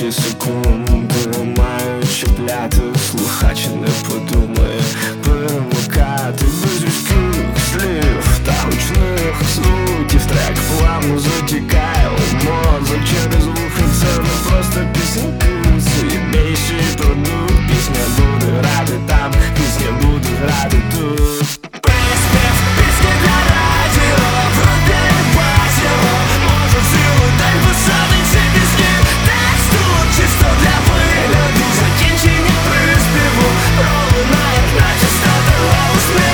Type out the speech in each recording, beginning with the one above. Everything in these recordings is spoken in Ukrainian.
перші секунди маю чіпляти, слухач не подумає перемикати без різких слів та гучних звуків. Трек плавно затікає у мозок через вуха. Це не просто пісеньки, це є більший продукт. Пісня буде грати там, пісня буде грати тут. Приспів пісні для радіо, вроде бачило, може цілий день писати ці пісні. Тексту чисто для вигляду, закінчення приспіву пролунає, як наче стати голосний.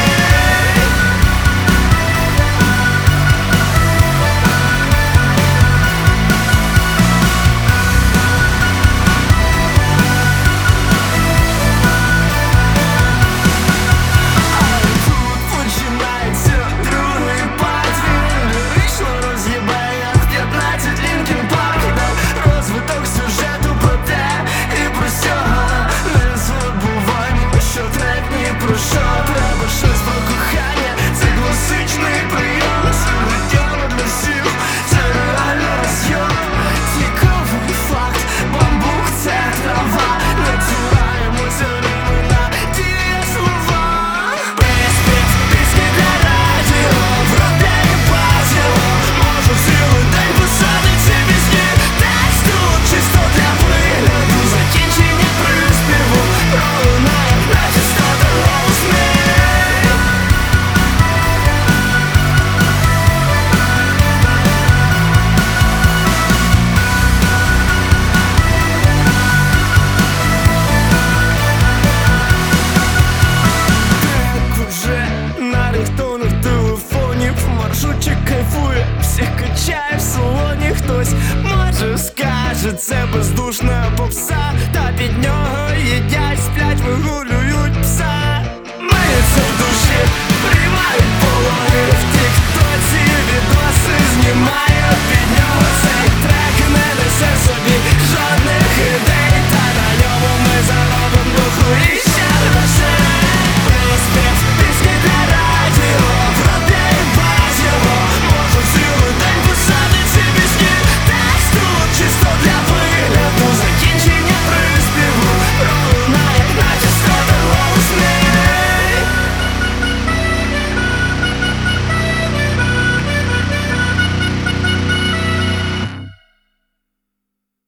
Маршрутчик кайфує, всіх качає в салоні. Хтось може скаже, це бездушна попса, та під нього їдять, сплять, вигулюють.